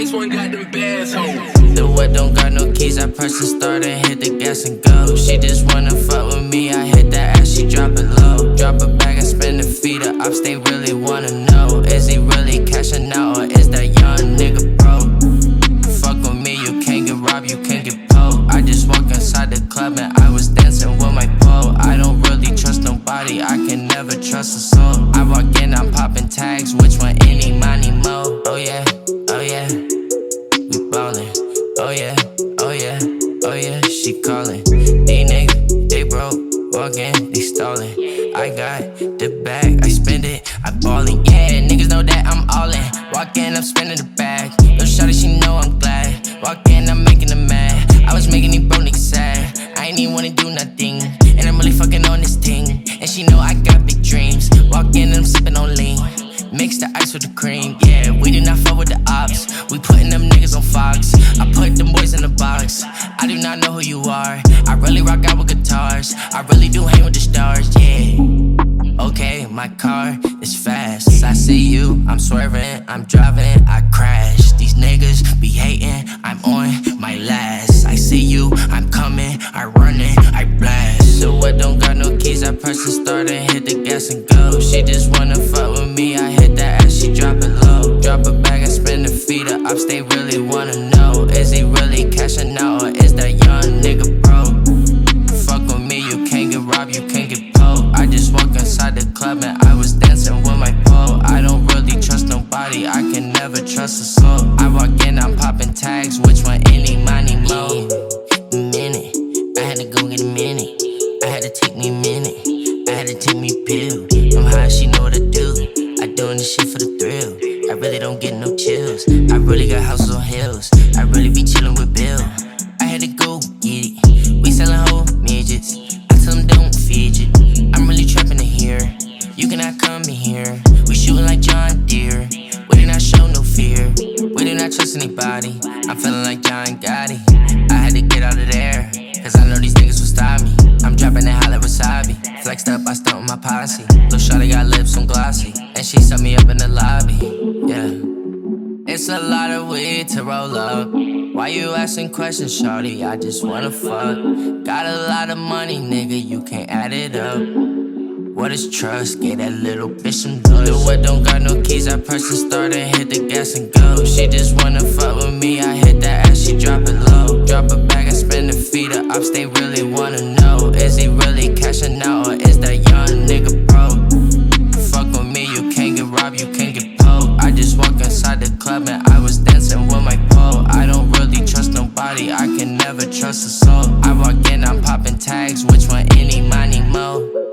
this one got them bass hoes. The whip don't got no keys, I press the start and hit the gas and go. She just wanna fuck with me, I hit that ass, she drop it low. Drop it back and spin the feet, the ops, they really wanna know. Is he really cashing out or is that young nigga broke? Fuck with me, you can't get robbed, you can't get poked. I just walked inside the club and I was dancing with my pole. I don't really trust nobody, I can never trust a soul. I walk in, I'm popping tags, which one, any, money, mo. Oh yeah, we ballin'. Oh yeah, she callin'. These niggas, they broke, walkin', they stallin'. I got the bag, I spend it, I ballin'. Yeah, niggas know that I'm all in. Walk in, I'm spending the bag. Little shawty, she know I'm glad. Walk in, I'm making them mad. I was making these broke niggas sad. I ain't even wanna do nothing, and I'm really fucking on this thing. And she know I got big dreams. Walk in, I'm sippin' on lean. Mix the ice with the cream, yeah, we do not fuck with the ops. We putting them niggas on Fox. I put them boys in the box. I do not know who you are. I really rock out with guitars. I really do hang with the stars, yeah. Okay, my car is fast. I see you, I'm swerving, I'm driving, I crash. These niggas be hating, I'm on my last. I see you, I'm coming, I run it, I blast. So what don't got no keys, I press the start and hit the gas and go. She just wanna fuck with me, I hit that ass, she drop it low. Drop it back and spin the feet, the ops, they really wanna know. Is he really cashing out or is that young nigga broke? Fuck with me, you can't get robbed, you can't get poked. I just walked inside the club and I was dancing with my pole. I don't really trust nobody, I can never trust a soul. I walk in, I'm popping tags, which one, any, money, mo. Minute, I had to go get a minute. I had to take me a minute, I had to take me a pill. I'm high, she know what I do. I doing this shit for the thrill. I really don't get no chills. I really got houses on hills. I really be chillin' with Bill. I had to go get it. We sellin' whole midgets. I tell them don't fidget. I'm really trappin' in here. You cannot come in here. We shootin' like John Deere. We do not show no fear. We do not trust anybody. I'm feeling like John Gotti. I had to get out of there, cause I know these niggas will stop me. I'm dropping that hot like wasabi. Flexed up, I stunt with my posse. Lil' shawty got lips on glossy, and she set me up in the lobby. Yeah, it's a lot of weed to roll up. Why you asking questions, shawty? I just wanna fuck. Got a lot of money, nigga, you can't add it up. What is trust? Get that little bitch some dust. The whip don't got no keys, I press the start and hit the gas and go. She just wanna fuck with me, I hit that ass, she drop it low. Drop it back and spin the feet, the ops, they really wanna know. Is he really cashing out or is that young nigga broke? Fuck with me, you can't get robbed, you can't get poked. I just walked inside the club and I was dancing with my pole. I don't really trust nobody, I can never trust a soul. I walk in, I'm popping tags, which one, any, money, mo.